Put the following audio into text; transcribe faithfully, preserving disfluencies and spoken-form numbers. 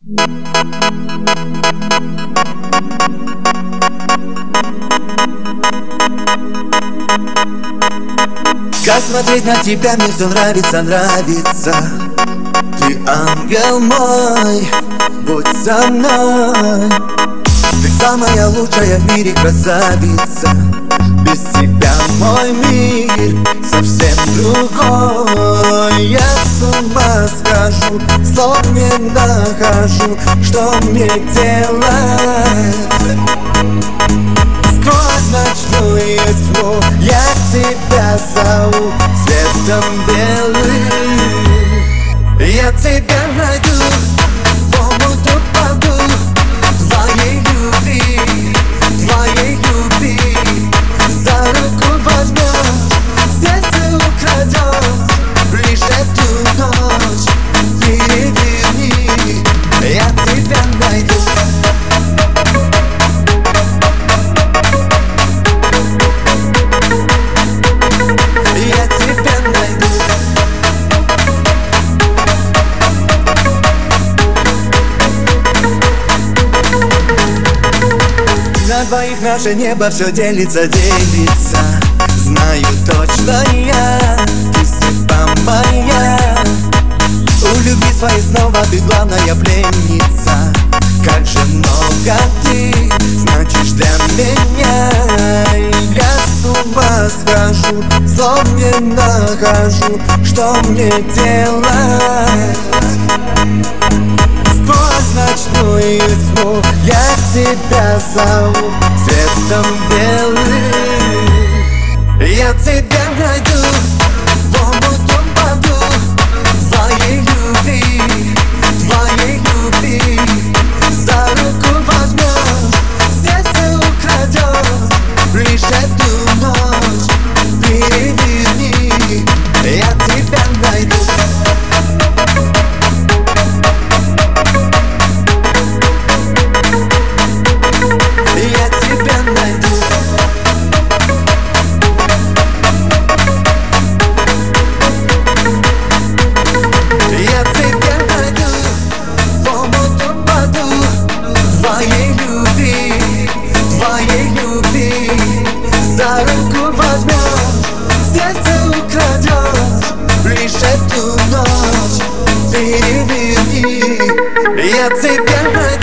Как смотреть на тебя, мне все нравится, нравится. Ты ангел мой, будь со мной. Ты самая лучшая в мире красавица. Без тебя мой мир совсем другой. Я с ума схожу, слов не нахожу, что мне делать. Сквозь ночную тьму я тебя зову светом белым. Я тебя найду, в омут упаду твоей любви, твоей любви. За руку возьмешь, сердце украдешь, лишь эту ночь переверни. Я тебя найду. На двоих наше небо все делится, делится. Знаю точно я, ты судьба моя. У любви своей снова ты главная пленница. Как же много ты значишь для меня. Я с ума схожу, слов не нахожу, что мне делать. Сквозь ночную тьму я тебя зову светом белым. Я тебя найду, в омут упаду твоей любви, твоей любви. За руку возьмешь, сердце украдешь, лишь эту ночь переверни. Я тебя найду. Твоей любви, твоей любви. За руку возьмешь, сердце украдешь, лишь эту ночь переверни. Я тебя найду.